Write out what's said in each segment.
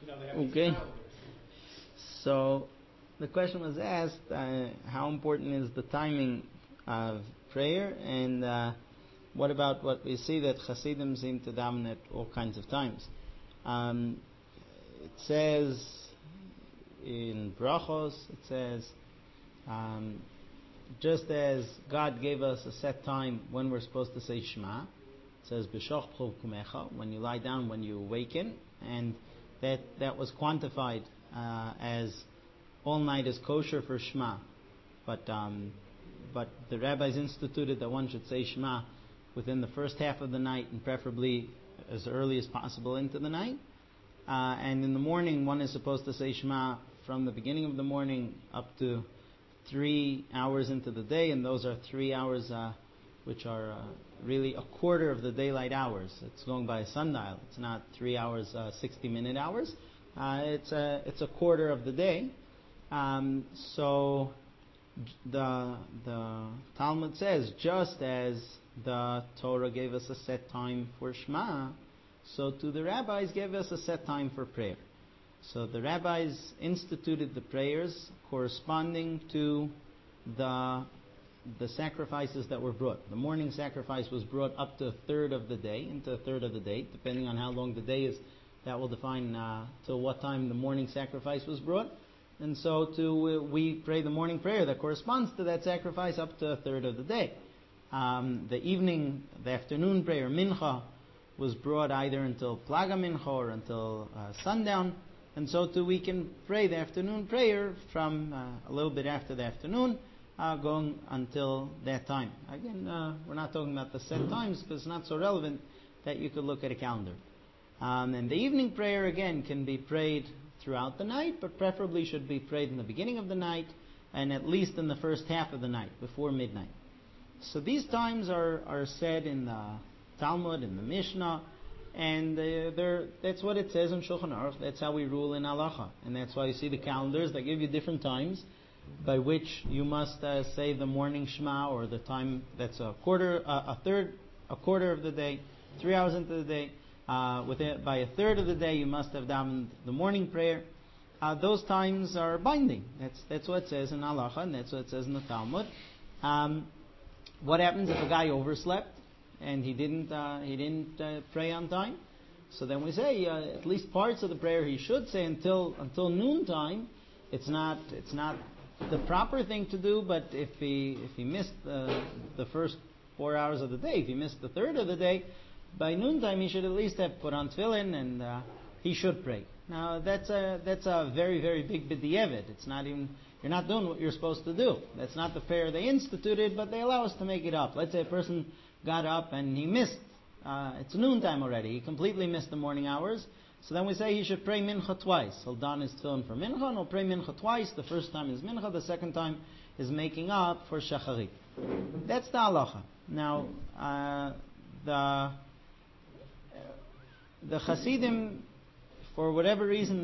Okay. So the question was asked, how important is the timing of prayer, and what about what we see that Hasidim seem to daven at all kinds of times? It says in Brachos, it says, just as God gave us a set time when we're supposed to say Shema, it says B'shoch B'chol Kumecha, when you lie down, when you awaken, and that was quantified as all night is kosher for Shema, but the rabbis instituted that one should say Shema within the first half of the night, and preferably as early as possible into the night. And in the morning, one is supposed to say Shema from the beginning of the morning up to 3 hours into the day, and those are 3 hours which are really a quarter of the daylight hours. It's going by a sundial. It's not 3 hours, 60-minute hours. It's a quarter of the day. So the Talmud says, just as the Torah gave us a set time for Shema, so too the rabbis gave us a set time for prayer. So the rabbis instituted the prayers corresponding to the sacrifices that were brought. The morning sacrifice was brought up to a third of the day, depending on how long the day is. That will define till what time the morning sacrifice was brought. And so we pray the morning prayer that corresponds to that sacrifice up to a third of the day. The afternoon prayer, Mincha, was brought either until Plaga Mincha or until sundown. And so too we can pray the afternoon prayer from a little bit after the afternoon, going until that time. Again, we're not talking about the set times because it's not so relevant that you could look at a calendar. And the evening prayer, again, can be prayed throughout the night, but preferably should be prayed in the beginning of the night and at least in the first half of the night, before midnight. So these times are said in the Talmud, in the Mishnah, and that's what it says in Shulchan Aruch. That's how we rule in Halacha. And that's why you see the calendars that give you different times by which you must say the morning Shema, or the time that's a quarter of the day, 3 hours into the day. By a third of the day, you must have davened the morning prayer. Those times are binding. That's what it says in Halacha, and that's what it says in the Talmud. What happens if a guy overslept and he didn't pray on time? So then we say at least parts of the prayer he should say until noontime. It's not the proper thing to do, but if he missed the first 4 hours of the day, if he missed the third of the day, by noontime he should at least have put on tefillin, and he should pray. Now that's a very, very big b'di'evet. It's not even, you're not doing what you're supposed to do. That's not the prayer they instituted, but they allow us to make it up. Let's say a person got up and he missed, it's noontime already, he completely missed the morning hours. So then we say he should pray mincha twice. He'll don his tefillin for mincha, and he'll pray mincha twice. The first time is mincha, the second time is making up for shacharit. That's the halacha. Now, the Hasidim, for whatever reason,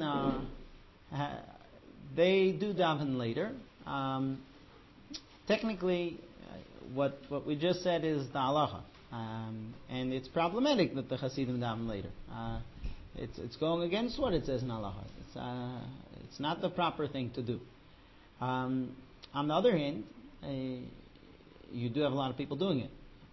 they do daven later. Technically, what we just said is the halacha, and it's problematic that the Hasidim daven later. It's going against what it says in halacha. It's not the proper thing to do. On the other hand, you do have a lot of people doing it.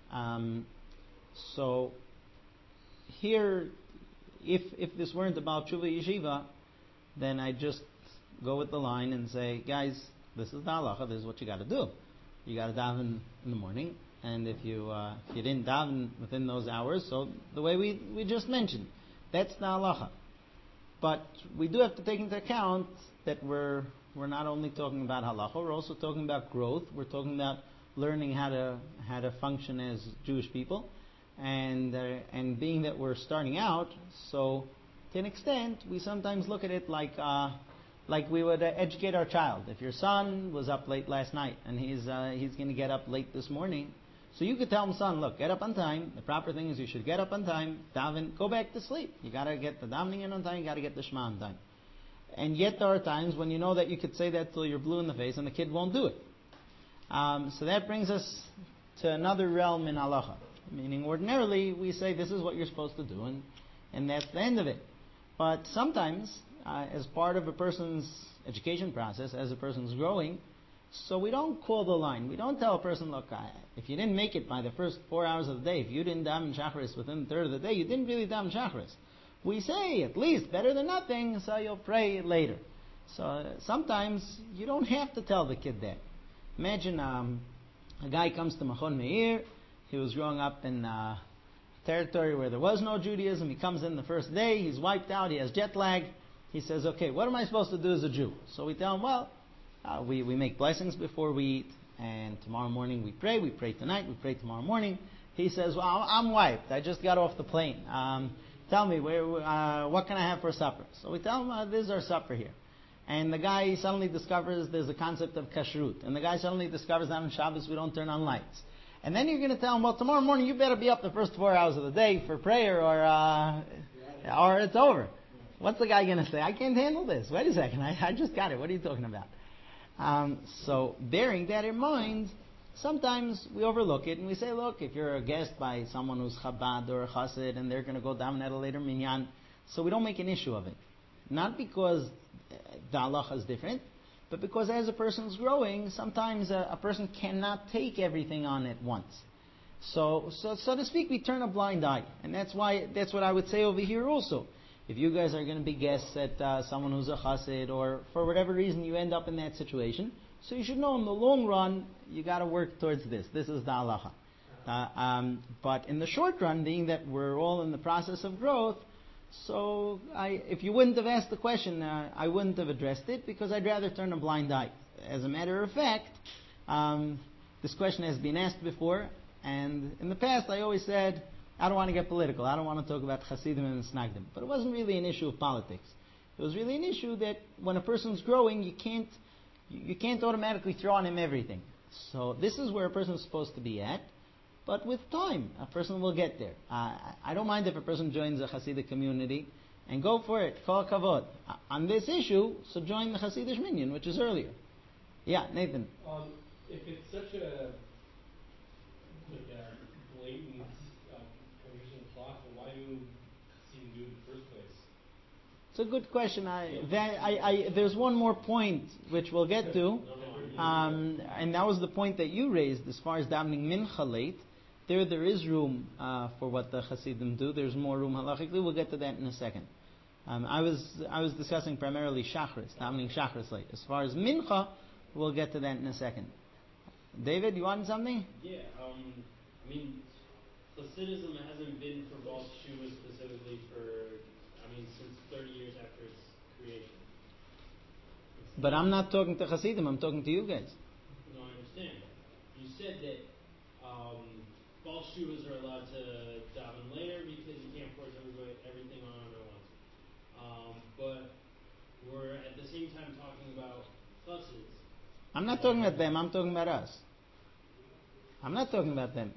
So here, if this weren't about Tshuva Yeshiva, then I just go with the line and say, guys, this is the halacha. This is what you got to do. You got to daven in the morning, and if you didn't daven within those hours, so the way we just mentioned, that's the halacha. But we do have to take into account that we're not only talking about halacha, we're also talking about growth. We're talking about learning how to function as Jewish people, and being that we're starting out, so to an extent we sometimes look at it like we would educate our child. If your son was up late last night and he's going to get up late this morning, so you could tell him, son, look, get up on time. The proper thing is you should get up on time, daven, go back to sleep. You got to get the davening in on time. You got to get the Shema on time. And yet there are times when you know that you could say that till you're blue in the face and the kid won't do it. So that brings us to another realm in halacha. Meaning ordinarily we say this is what you're supposed to do, and that's the end of it. But sometimes as part of a person's education process, as a person's growing. So we don't call the line. We don't tell a person, look, if you didn't make it by the first 4 hours of the day, if you didn't daven Shacharis within the third of the day, you didn't really daven Shacharis. We say, at least, better than nothing, so you'll pray later. So sometimes you don't have to tell the kid that. Imagine a guy comes to Machon Meir. He was growing up in territory where there was no Judaism. He comes in the first day. He's wiped out. He has jet lag. He says, okay, what am I supposed to do as a Jew? So we tell him, well, we make blessings before we eat, and tomorrow morning we pray. We pray tonight. We pray tomorrow morning. He says, well, I'm wiped. I just got off the plane. Tell me, what can I have for supper? So we tell him, this is our supper here. And the guy suddenly discovers there's a concept of kashrut. And the guy suddenly discovers that on Shabbos we don't turn on lights. And then you're going to tell him, well, tomorrow morning you better be up the first 4 hours of the day for prayer or it's over. What's the guy going to say? I can't handle this. Wait a second. I just got it. What are you talking about? So bearing that in mind, sometimes we overlook it and we say, look, if you're a guest by someone who's Chabad or a Chassid and they're going to go down at a later minyan, so we don't make an issue of it. Not because the halacha is different, but because as a person's growing, sometimes a person cannot take everything on at once. So to speak, we turn a blind eye. And that's what I would say over here also. If you guys are going to be guests at someone who's a chassid, or for whatever reason you end up in that situation, so you should know in the long run, you got to work towards this. This is the halacha. But in the short run, being that we're all in the process of growth, so if you wouldn't have asked the question, I wouldn't have addressed it, because I'd rather turn a blind eye. As a matter of fact, this question has been asked before, and in the past I always said, I don't want to get political. I don't want to talk about Hasidim and Snagdim. But it wasn't really an issue of politics. It was really an issue that when a person's growing, you can't automatically throw on him everything. So this is where a person's supposed to be at. But with time, a person will get there. I don't mind if a person joins a Hasidic community, and go for it. Kol kavod. On this issue, so join the Hasidic minyan, which is earlier. Yeah, Nathan. If it's such a blatant provision of cloth, why do Hasidim do it in the first place? It's a good question. There's one more point which we'll get to, and that was the point that you raised as far as davening mincha late. There is room for what the Hasidim do. There's more room halachically. We'll get to that in a second. I was discussing primarily Shacharis, davening Shacharis late. As far as mincha, we'll get to that in a second. David, you want something? Yeah, Hasidism hasn't been for Baal Teshuva specifically since 30 years after its creation. But I'm not talking to Hasidim, I'm talking to you guys. No, I understand. You said that Baal Teshuvas are allowed to daven later because you can't force everything on at once. But we're at the same time talking about Chasids. I'm not talking about them, I'm talking about us. I'm not talking about them.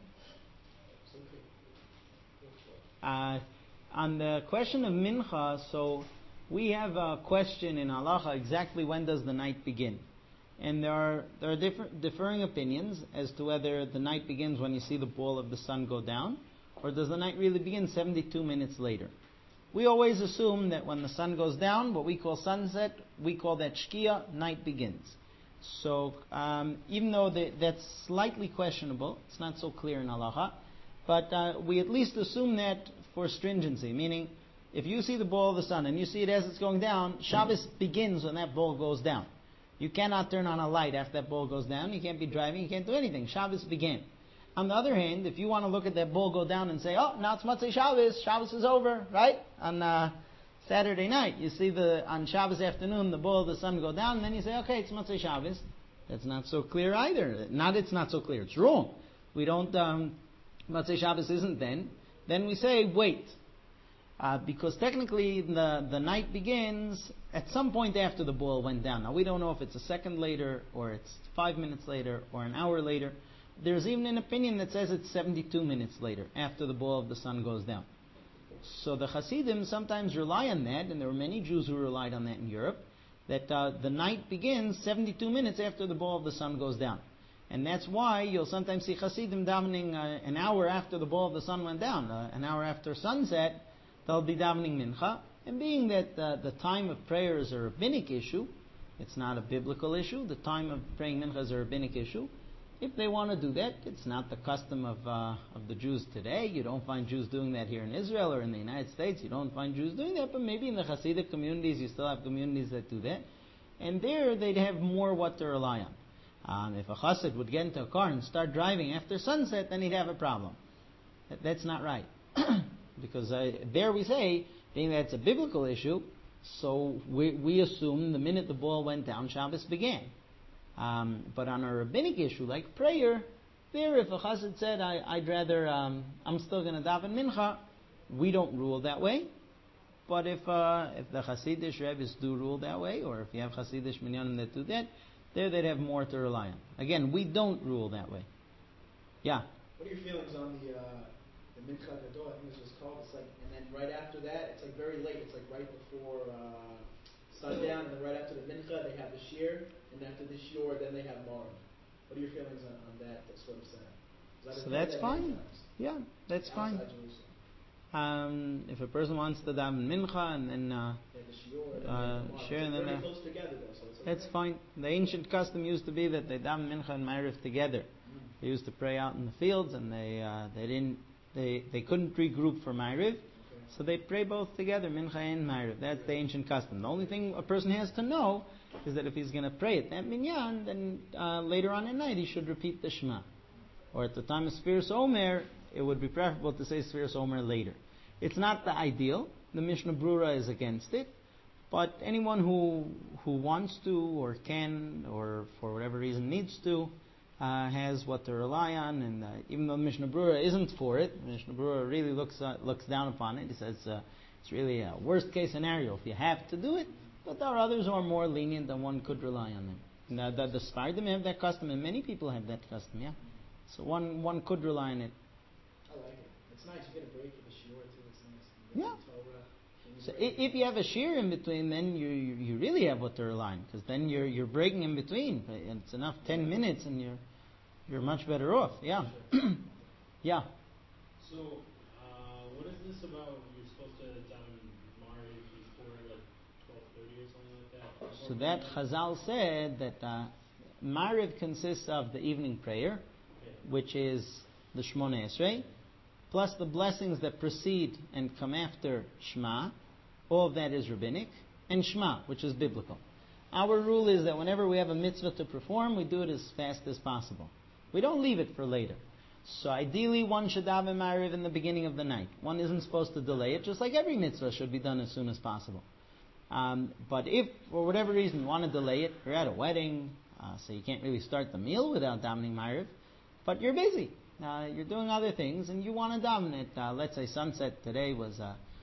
On the question of mincha, so we have a question in halacha, exactly when does the night begin? And there are differing opinions as to whether the night begins when you see the ball of the sun go down, or does the night really begin 72 minutes later? We always assume that when the sun goes down, what we call sunset, we call that shkia, night begins. So even though that's slightly questionable, it's not so clear in halacha, but we at least assume that for stringency, meaning if you see the ball of the sun and you see it as it's going down, Shabbos begins when that ball goes down. You cannot turn on a light after that ball goes down. You can't be driving. You can't do anything. Shabbos began. On the other hand, if you want to look at that ball go down and say, oh, now it's Motzei Shabbos. Shabbos is over, right? On Saturday night, you see on Shabbos afternoon the ball of the sun go down, and then you say, okay, it's Motzei Shabbos. That's not so clear either. It's not so clear. It's wrong. We don't. Motzei Shabbos isn't then. Then we say, wait. Because technically the night begins at some point after the ball went down. Now we don't know if it's a second later, or it's 5 minutes later, or an hour later. There's even an opinion that says it's 72 minutes later, after the ball of the sun goes down. So the Hasidim sometimes rely on that, and there were many Jews who relied on that in Europe, that the night begins 72 minutes after the ball of the sun goes down. And that's why you'll sometimes see Hasidim davening an hour after the ball of the sun went down, an hour after sunset. They'll be davening mincha, And being that the time of prayer is a rabbinic issue, it's not a biblical issue. The time of praying mincha is a rabbinic issue. If they want to do that, it's not the custom of the Jews today. You don't find Jews doing that here in Israel or in the United States. You don't find Jews doing that, but maybe in the Hasidic communities, you still have communities that do that. And there, they'd have more what to rely on. If a Chassid would get into a car and start driving after sunset, then he'd have a problem. That's not right. Because there we say, being that it's a biblical issue, so we assume the minute the ball went down, Shabbos began. But on a rabbinic issue like prayer, there if a chassid said, I'd rather, I'm still going to daven mincha, we don't rule that way. But if the Hasidish Rebbe's do rule that way, or if you have Hasidish minyanim that do that, there they'd have more to rely on. Again, we don't rule that way. Yeah? What are your feelings on the Mincha Gadol? I think this was called. It's like, and then right after that, it's like very late. It's like right before sundown, and then right after the Mincha, they have the Shir, and after the Shir, then they have Marim. What are your feelings on that sort of setup? So that's fine. Yeah, that's fine. If a person wants to daven mincha and then share, and then close together, though, so it's that's fine. The ancient custom used to be that they daven mincha and ma'ariv together. They used to pray out in the fields, and they couldn't regroup for ma'ariv, so they pray both together, mincha and ma'ariv. That's the ancient custom. The only thing a person has to know is that if he's going to pray at that minyan, then later on at night he should repeat the Shema. Or at the time of Sfiras Omer, it would be preferable to say Sfiras Omer later. It's not the ideal. The Mishnah Brura is against it. But anyone who wants to or can or for whatever reason needs to has what to rely on. And even though Mishnah Brura isn't for it, Mishnah Brura really looks down upon it. He says it's really a worst case scenario if you have to do it. But there are others who are more lenient and one could rely on them. And the Sfardim have that custom, and many people have that custom, yeah? So one could rely on it. I like it. It's nice. You get a break for the shiur too. It's nice. Yeah. So if you have a shiur in between, then you really have what to rely on, because then you're breaking in between. And it's enough 10 minutes, and you're much better off. Yeah. Yeah. So what is this about? You're supposed to daven Mariv before like 12:30 or something like that. So that Chazal said that Mariv consists of the evening prayer, which is the Shmoneh Esrei, plus the blessings that precede and come after Shema. All of that is rabbinic, and Shema, which is biblical. Our rule is that whenever we have a mitzvah to perform, we do it as fast as possible. We don't leave it for later. So ideally, one should daven Mariv in the beginning of the night. One isn't supposed to delay it, just like every mitzvah should be done as soon as possible. But if, for whatever reason, you want to delay it, you're at a wedding, so you can't really start the meal without davening Mariv, but you're busy. You're doing other things, and you want to daven it. Let's say sunset today was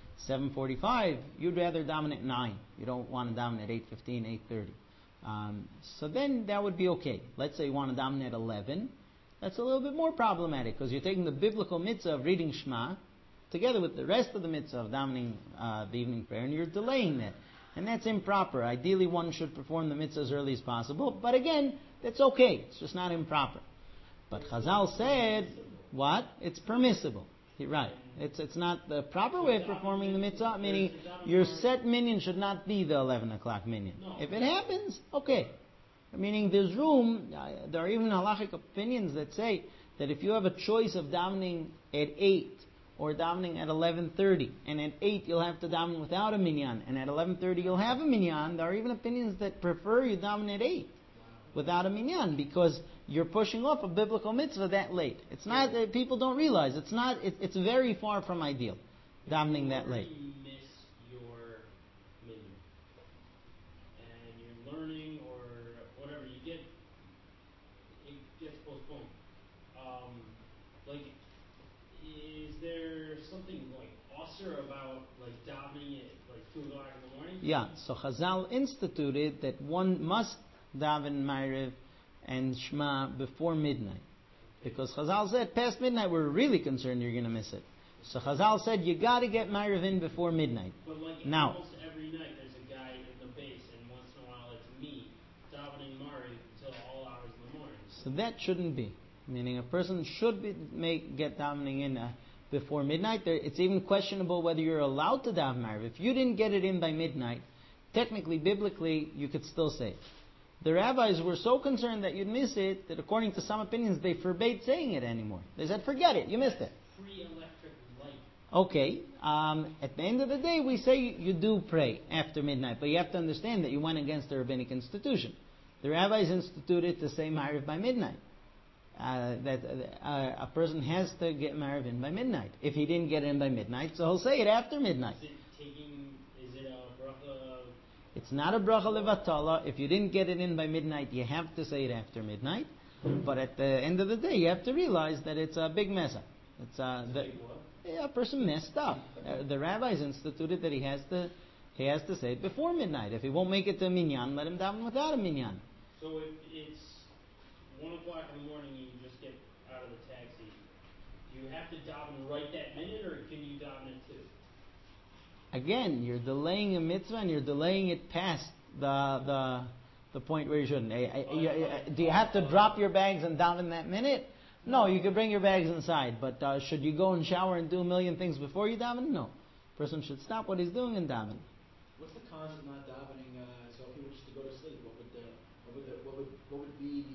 7:45. You'd rather daven at 9. You don't want to daven at 8:15, 8:30. So then that would be okay. Let's say you want to daven at 11. That's a little bit more problematic, because you're taking the biblical mitzvah of reading Shema together with the rest of the mitzvah of davening the evening prayer, and you're delaying that. And that's improper. Ideally, one should perform the mitzvah as early as possible. But again, that's okay. It's just not improper. But Chazal said, what? It's permissible. Right. It's not the proper way of performing the mitzvah, meaning your set minyan should not be the 11 o'clock minyan. If it happens, okay. Meaning there's room, there are even halachic opinions that say that if you have a choice of davening at 8 or davening at 11:30, and at 8 you'll have to daven without a minyan, and at 11:30 you'll have a minyan, there are even opinions that prefer you daven at 8 without a minyan, because you're pushing off a biblical mitzvah that late. It's not that people don't realize. It's very far from ideal, davening that late. You miss your minyan, and you're learning or whatever, it gets postponed. Is there something like osir about like davening at like 2 o'clock in the morning? Yeah. So Chazal instituted that one must daven Ma'ariv and Shema before midnight. Because Chazal said, past midnight, we're really concerned you're going to miss it. So Chazal said, you got to get Ma'ariv in before midnight. But like now, almost every night, there's a guy in the base, and once in a while it's me, davening Ma'ariv until all hours of the morning. So that shouldn't be. Meaning a person should get davening in before midnight. It's even questionable whether you're allowed to daven Mariv. If you didn't get it in by midnight, technically, biblically, you could still say it. The rabbis were so concerned that you'd miss it that according to some opinions, they forbade saying it anymore. They said, forget it, you missed it. Free electric light. Okay, at the end of the day, we say you do pray after midnight, but you have to understand that you went against the rabbinic institution. The rabbis instituted to say Mariv by midnight. A person has to get Mariv in by midnight. If he didn't get in by midnight, so he'll say it after midnight. Is it a bracha? It's not a bracha levatala. If you didn't get it in by midnight, you have to say it after midnight. But at the end of the day, you have to realize that it's a big mess up. A person messed up. The rabbis instituted that he has to say it before midnight. If he won't make it to a minyan, let him daven without a minyan. So if it's 1 o'clock in the morning and you just get out of the taxi, do you have to daven right that minute, or can you daven it too? Again, you're delaying a mitzvah and you're delaying it past the point where you shouldn't. Do you have to drop your bags and daven that minute? No, you can bring your bags inside. But should you go and shower and do a million things before you daven? No. Person should stop what he's doing and daven. What's the cons of not davening? So if he were just to go to sleep, what would be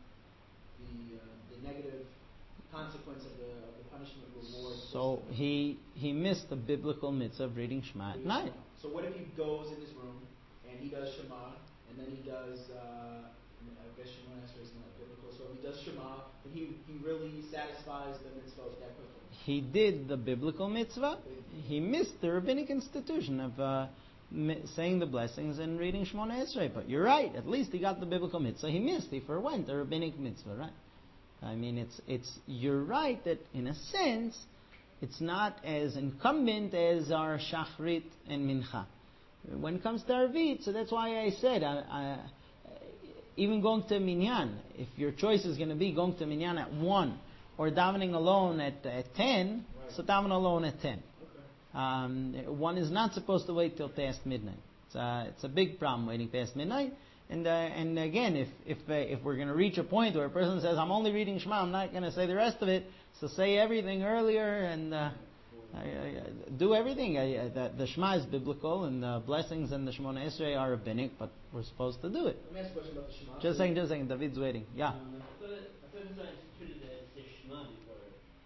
the negative consequence of the punishment reward? So he missed the biblical mitzvah of reading Shema at night. So what if he goes in his room and he does Shema, and then he does, I guess Shema Esrei is not biblical, so if he does Shema, and he really satisfies the mitzvah that quickly? He did the biblical mitzvah. He missed the rabbinic institution of saying the blessings and reading Shemona Esrei. But you're right. At least he got the biblical mitzvah. He missed. He forwent the rabbinic mitzvah, right? I mean, you're right that in a sense, it's not as incumbent as our Shachrit and Mincha. When it comes to Arvit, so that's why I said, even going to Minyan, if your choice is going to be going to Minyan at 1 or davening alone at 10, right, so daven alone at 10. Okay. One is not supposed to wait till past midnight. It's a big problem waiting past midnight. And again, if we're going to reach a point where a person says, I'm only reading Shema, I'm not going to say the rest of it, so say everything earlier and do everything. The Shema is biblical, and the blessings and the Shemona Esrei are rabbinic, but we're supposed to do it. Let me ask a question about the Shema. Just a second, David's waiting. Yeah. I thought it was instituted that it's the Shema before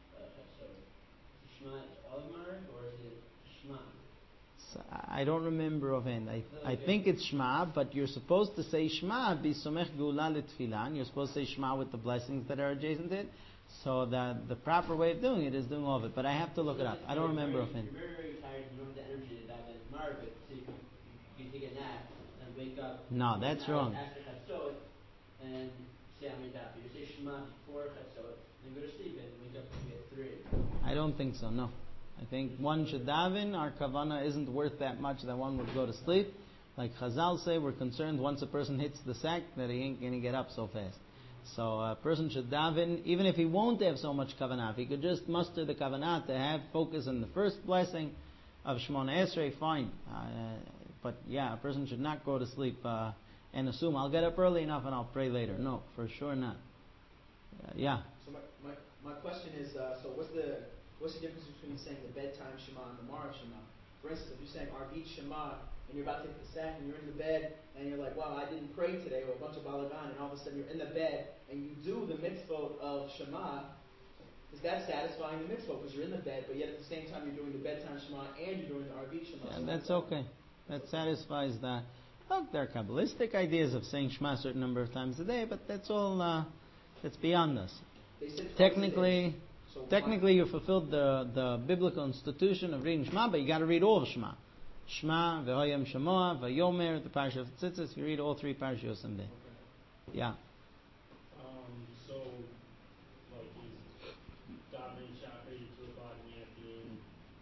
Shema is Olgmar, or is it Shema? I don't remember offhand. I think it's Shema, but you're supposed to say Shema, be somech geula letfilah. You're supposed to say Shema with the blessings that are adjacent to it. So the proper way of doing it is doing all of it. But I have to look it up. I don't remember offhand. You're very, very tired. You don't have the energy to daven Mariv, so you take a nap and wake up. No, that's wrong. After Chatzot, and say Amidah. You say Shema before Chatzot, and go to sleep and wake up maybe at 3. I don't think so. No. I think one should daven. Our kavanah isn't worth that much that one would go to sleep. Like Chazal say, we're concerned once a person hits the sack that he ain't going to get up so fast. So a person should daven, even if he won't have so much kavanah. If he could just muster the kavanah to have focus on the first blessing of Shemona Esrei, fine. But yeah, a person should not go to sleep and assume, I'll get up early enough and I'll pray later. No, for sure not. Yeah. So my question is, so what's the difference between saying the bedtime Shema and the Mariv Shema? For instance, if you're saying Arvit Shema, and you're about to hit the sack, and you're in the bed, and you're like, wow, I didn't pray today, or a bunch of balagan, and all of a sudden you're in the bed, and you do the mitzvot of Shema, is that satisfying the mitzvot? Because you're in the bed, but yet at the same time you're doing the bedtime Shema, and you're doing the Arvit Shema. Yeah, that's okay. That satisfies that. Look, there are Kabbalistic ideas of saying Shema a certain number of times a day, but that's all, that's beyond us. Technically, you fulfilled the biblical institution of reading Shema, but you got to read all of Shema. Shema, V'hoyam Shemoah, V'yomer, the Parsha of Tzitzis. You read all 3 parashiyos in there. Yeah. So, like, is davening Shachar 2 o'clock in the afternoon,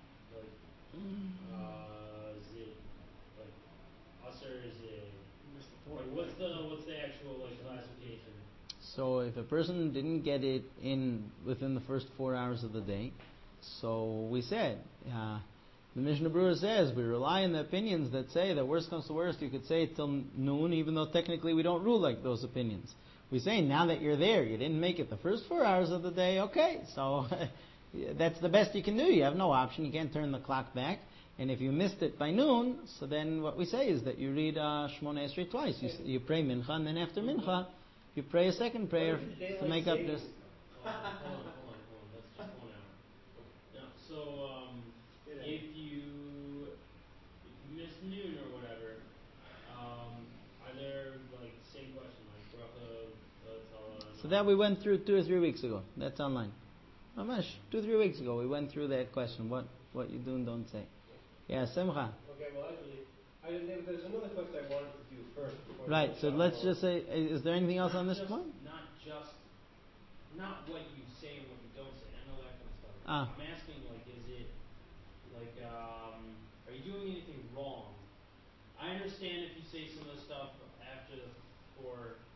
like, is it like Asr? Is it like what's the actual like classification? So if a person didn't get it in within the first 4 hours of the day, so we said. The Mishnah Berurah says we rely on the opinions that say that worst comes to worst, you could say it till noon, even though technically we don't rule like those opinions. We say now that you're there, you didn't make it the first 4 hours of the day, okay, so that's the best you can do. You have no option. You can't turn the clock back. And if you missed it by noon, so then what we say is that you read Shmona Esrei twice. You pray Mincha, and then after Mincha, you pray a second prayer to make up this. Hold on. That's just 1 hour. No, so if you miss noon or whatever, are there like same question like bracha, Tala? So that we went through 2 or 3 weeks ago. That's online. Mamash, 2 or 3 weeks ago we went through that question. What you do and don't say. Yeah, Simcha. Okay, well actually, there's another question I wanted to do first. Right. So let's just say, is there anything else on this point? Not what you say and what you don't say. I know that kind of stuff. Ah. I'm asking, like, is it, like, are you doing anything wrong? I understand if you say some of the stuff after for